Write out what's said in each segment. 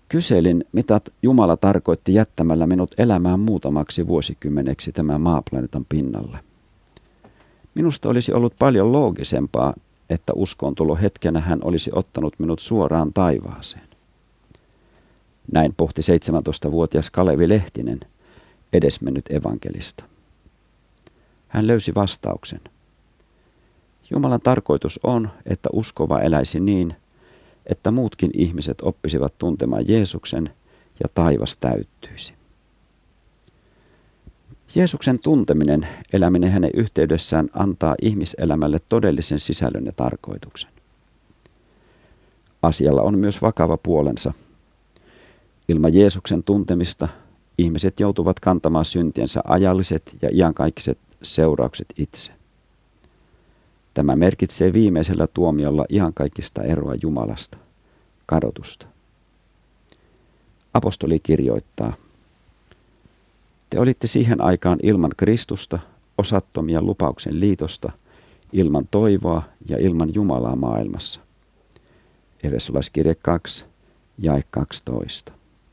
Kyselin, mitä Jumala tarkoitti jättämällä minut elämään muutamaksi vuosikymmeneksi tämän maaplaneetan pinnalle. Minusta olisi ollut paljon loogisempaa, että uskoontulo hetkenä hän olisi ottanut minut suoraan taivaaseen. Näin pohti 17-vuotias Kalevi Lehtinen, edesmennyt evankelista. Hän löysi vastauksen. Jumalan tarkoitus on, että uskova eläisi niin, että muutkin ihmiset oppisivat tuntemaan Jeesuksen ja taivas täyttyisi. Jeesuksen tunteminen, eläminen hänen yhteydessään antaa ihmiselämälle todellisen sisällön ja tarkoituksen. Asialla on myös vakava puolensa. Ilman Jeesuksen tuntemista ihmiset joutuvat kantamaan syntiensä ajalliset ja iankaikkiset seuraukset itse. Tämä merkitsee viimeisellä tuomiolla iankaikkista eroa Jumalasta, kadotusta. Apostoli kirjoittaa, te olitte siihen aikaan ilman Kristusta, osattomia lupauksen liitosta, ilman toivoa ja ilman Jumalaa maailmassa. Efesolaiskirje 2, jae 12.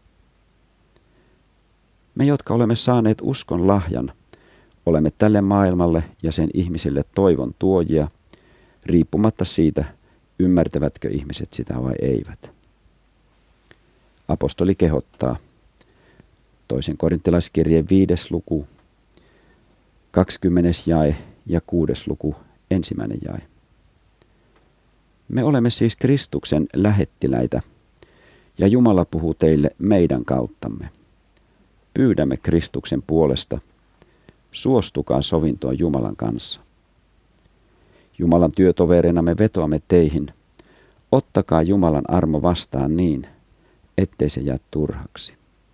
Me, jotka olemme saaneet uskon lahjan, olemme tälle maailmalle ja sen ihmisille toivon tuojia, riippumatta siitä, ymmärtävätkö ihmiset sitä vai eivät. Apostoli kehottaa, 2. Korintalaiskirjeen 5. luku, 20. jae ja 6. luku, 1. jae. Me olemme siis Kristuksen lähettiläitä, ja Jumala puhuu teille meidän kauttamme. Pyydämme Kristuksen puolesta, suostukaa sovintoon Jumalan kanssa. Jumalan työtovereina me vetoamme teihin, ottakaa Jumalan armo vastaan niin, ettei se jää turhaksi.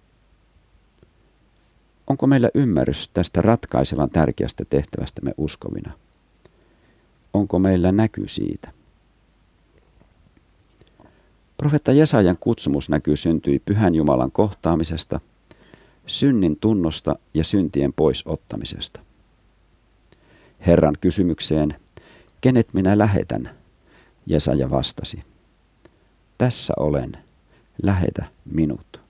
Onko meillä ymmärrys tästä ratkaisevan tärkeästä tehtävästämme uskovina? Onko meillä näky siitä? Profeetta Jesajan kutsumusnäky syntyi Pyhän Jumalan kohtaamisesta, synnin tunnosta ja syntien pois ottamisesta. Herran kysymykseen, kenet minä lähetän, Jesaja vastasi, tässä olen, lähetä minut.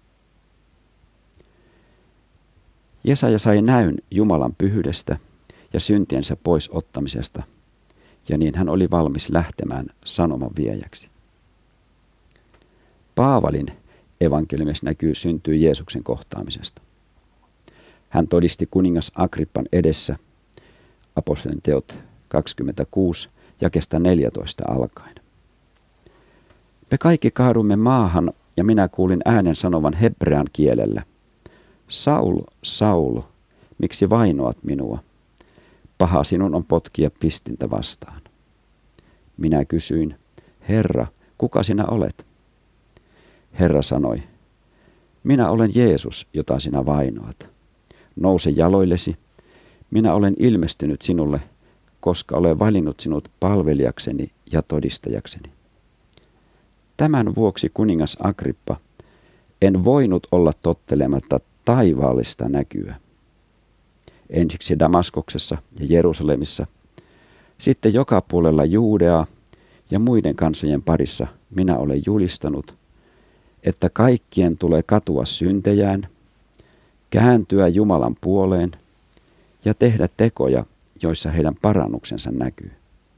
Jesaja sai näyn Jumalan pyhyydestä ja syntiensä pois ottamisesta, ja niin hän oli valmis lähtemään sanoman viejäksi. Paavalin evankeliumisnäky syntyi Jeesuksen kohtaamisesta. Hän todisti kuningas Agrippan edessä, apostolien teot 26, jakeesta 14 alkaen. Me kaikki kaadumme maahan, ja minä kuulin äänen sanovan hebrean kielellä, Saul, Saul, miksi vainoat minua? Paha sinun on potkia pistintä vastaan. Minä kysyin, Herra, kuka sinä olet? Herra sanoi, minä olen Jeesus, jota sinä vainoat. Nouse jaloillesi, minä olen ilmestynyt sinulle, koska olen valinnut sinut palvelijakseni ja todistajakseni. Tämän vuoksi kuningas Agrippa, en voinut olla tottelematta taivaallista näkyä. Ensiksi Damaskoksessa ja Jerusalemissa, sitten joka puolella Juudeaa ja muiden kansojen parissa minä olen julistanut, että kaikkien tulee katua syntejään, kääntyä Jumalan puoleen ja tehdä tekoja, joissa heidän parannuksensa näkyy.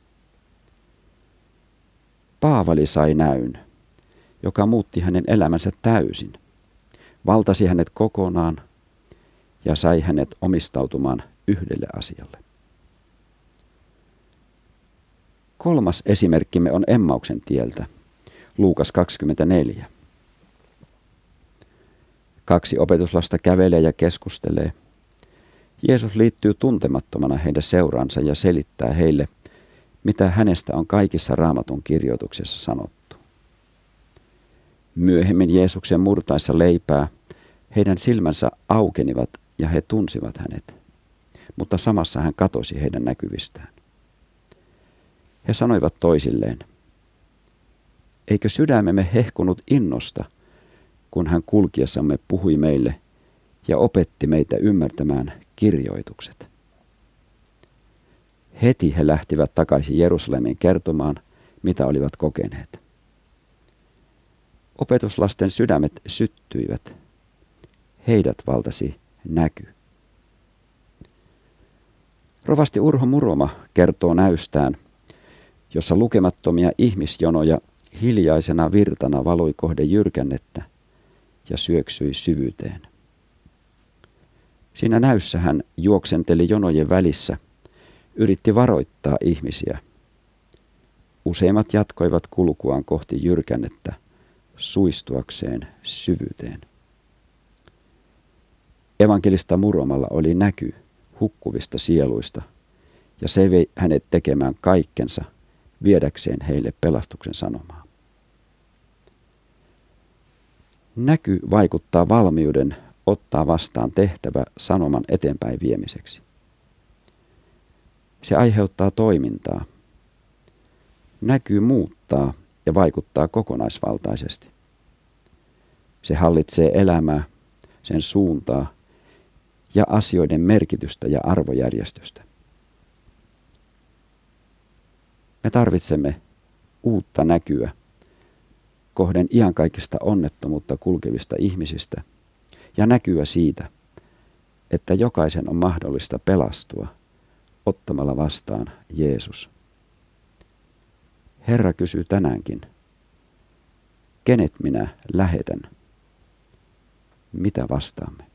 Paavali sai näyn, joka muutti hänen elämänsä täysin, valtasi hänet kokonaan ja sai hänet omistautumaan yhdelle asialle. Kolmas esimerkkimme on Emmauksen tieltä, Luukas 24. 2 opetuslasta kävelee ja keskustelee. Jeesus liittyy tuntemattomana heidän seuraansa ja selittää heille, mitä hänestä on kaikissa Raamatun kirjoituksissa sanottu. Myöhemmin Jeesuksen murtaessa leipää heidän silmänsä aukenivat ja he tunsivat hänet, mutta samassa hän katosi heidän näkyvistään. He sanoivat toisilleen, eikö sydämemme hehkunut innosta, kun hän kulkiessamme puhui meille ja opetti meitä ymmärtämään kirjoitukset. Heti he lähtivät takaisin Jerusalemiin kertomaan, mitä olivat kokeneet. Opetuslasten sydämet syttyivät. Heidät valtasi näky. Rovasti Urho Muroma kertoo näystään, jossa lukemattomia ihmisjonoja hiljaisena virtana valoi kohde jyrkännettä ja syöksyi syvyyteen. Siinä näyssä hän juoksenteli jonojen välissä, yritti varoittaa ihmisiä. Useimmat jatkoivat kulkuaan kohti jyrkännettä, suistuakseen syvyyteen. Evankelista Muromalla oli näky hukkuvista sieluista, ja se vei hänet tekemään kaikkensa viedäkseen heille pelastuksen sanomaa. Näky vaikuttaa valmiuden ottaa vastaan tehtävä sanoman eteenpäin viemiseksi. Se aiheuttaa toimintaa. Näky muuttaa ja vaikuttaa kokonaisvaltaisesti. Se hallitsee elämää, sen suuntaa ja asioiden merkitystä ja arvojärjestystä. Me tarvitsemme uutta näkyä kohden iankaikkista onnettomuutta kulkevista ihmisistä ja näkyä siitä, että jokaisen on mahdollista pelastua ottamalla vastaan Jeesus. Herra kysyy tänäänkin, kenet minä lähetän? Mitä vastaamme?